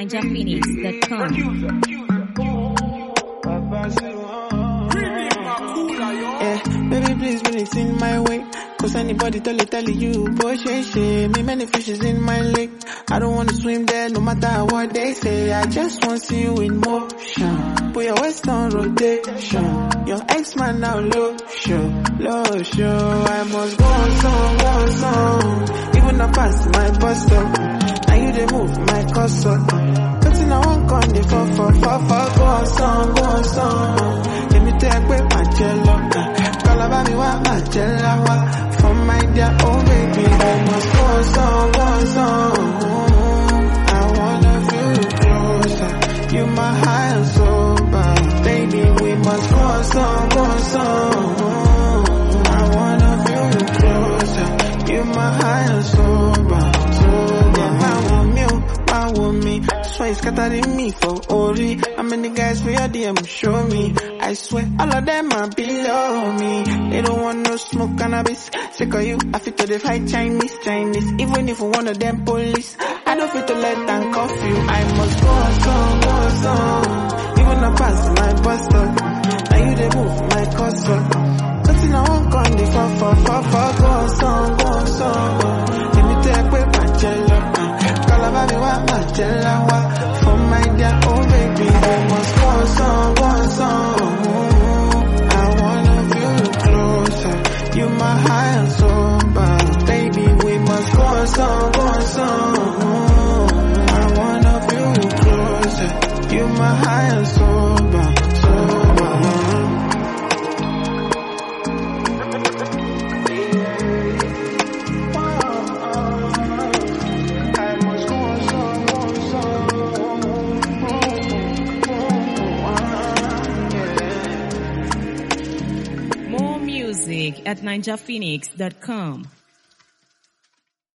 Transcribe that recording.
NinjaPhoenix.com. Baby, please, when it's in my way. Cause anybody tell you, boy, me many fishes in my lake. I don't wanna swim there, no matter what they say. I just want to see you in motion. Put your waist on rotation. Your ex-man now low show. I must go on song. Even up past my bus stop. Now you they move my cursor. Nothing I won't come the for. Go on song. Let me take away my jello. Call about me what my jello. For my dear old baby, we must go on song. I wanna feel you closer. You my high and sober. Baby, we must go on song. I wanna feel you closer. You my high and sober. My woman, swear it's scattering me for Ori. How many guys for your DM show me? I swear all of them are below me. They don't want no smoke cannabis. Sick of you, I fit to the fight Chinese. Even if one of them police, I don't fit to let them cuff you. I must go on. Even up past my bus stop. Now you they move my cursor. Nothing I won't come the for. Go on song. Let me take away my jello. About me what my jello. For my dear old baby, we must go on song. I wanna feel you closer. You my high and sober. Baby, we must go on song. I wanna feel you closer. You my high and sober. More music at NinjaPhoenix.com.